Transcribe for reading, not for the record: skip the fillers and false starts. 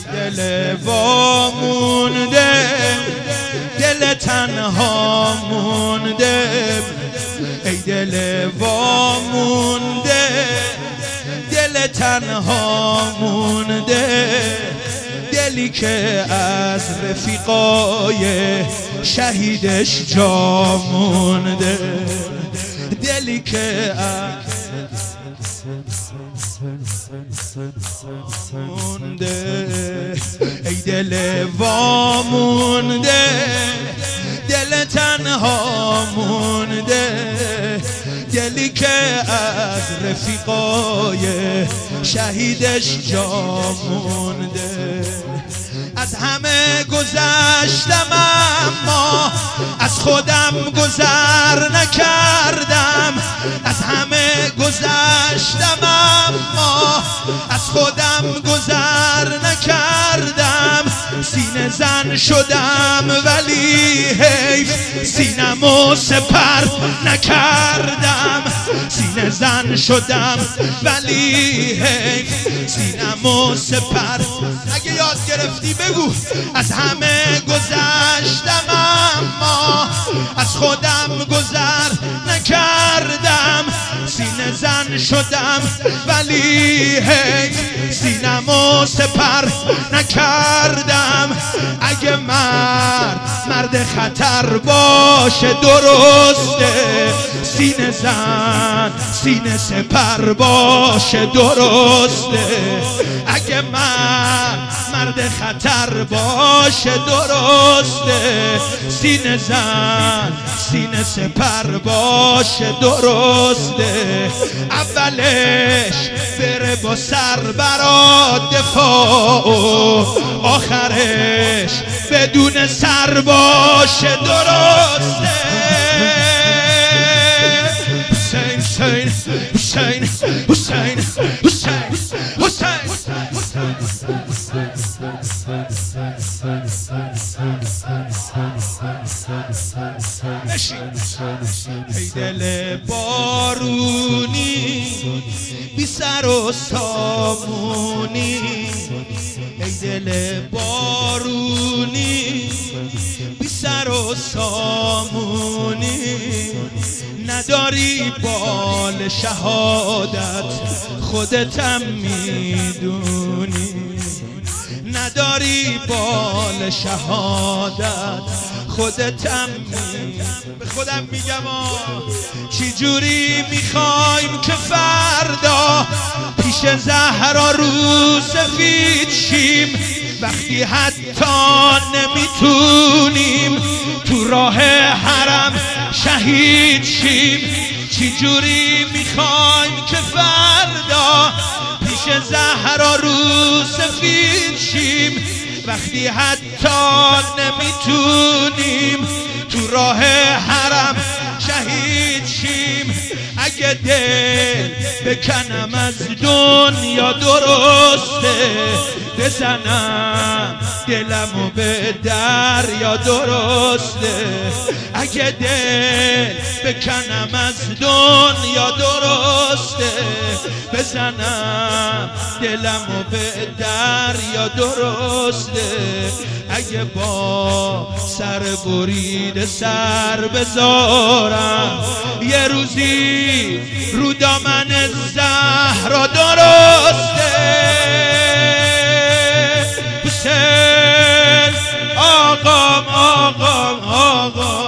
دل وامونده، دل تنها مونده، ای دل وامونده، دل تنها مونده، دلی که از رفیقای شهیدش جا مونده، دلی که از مونده، ای دل وامونده، دل تنها مونده، دلی که از رفیقای شهیدش جا مونده. از همه گذشتم اما از خودم گذر نکردم، از همه گذشتم اما از خودم گذر نکردم، سینه زن شدم ولی حیف سینمو سپر نکردم، سینه زن شدم ولی حیف سینمو سپر. اگه یاد گرفتی بگو. از همه گذشتم اما از خودم گذر نکردم، سینه زن شدم ولی حیف سینمو سپر نکردم. اگه مرد خطر باشه درسته، سینه زن سینه سپر باشه درسته. اگه مرد خطر باشه درسته، سینه زن سینه سپر باشه درسته. اولش بره با سر برا دفاع و آخرش بدون سر باشه درسته. حسین حسین حسین حسین ای دل بارونی بی سر و سامونی، ای دل بارونی بی سر و سامونی، نداری بال شهادت خودتم میدونی، نداری بال شهادت خودتم به خودم میگم چی جوری میخوایم که فردا پیش زهرا رو سفید شیم، وقتی حتی نمیتونیم تو راه حرم شهید شیم. چی جوری میخوایم که فردا پیش زهرا رو سفید شیم، وقتی حتی نمیتونیم تو راه حرم شهید شیم. اگه دل بکنم از دنیا درسته، بزنم دلمو به دریا درسته. اگه دل بکنم از دنیا درسته، بزنم دلمو به دریا درسته. اگه با سر برید سر بذارم یه روزی رو دامن زهرا درسته. حسین آقام آقام آقام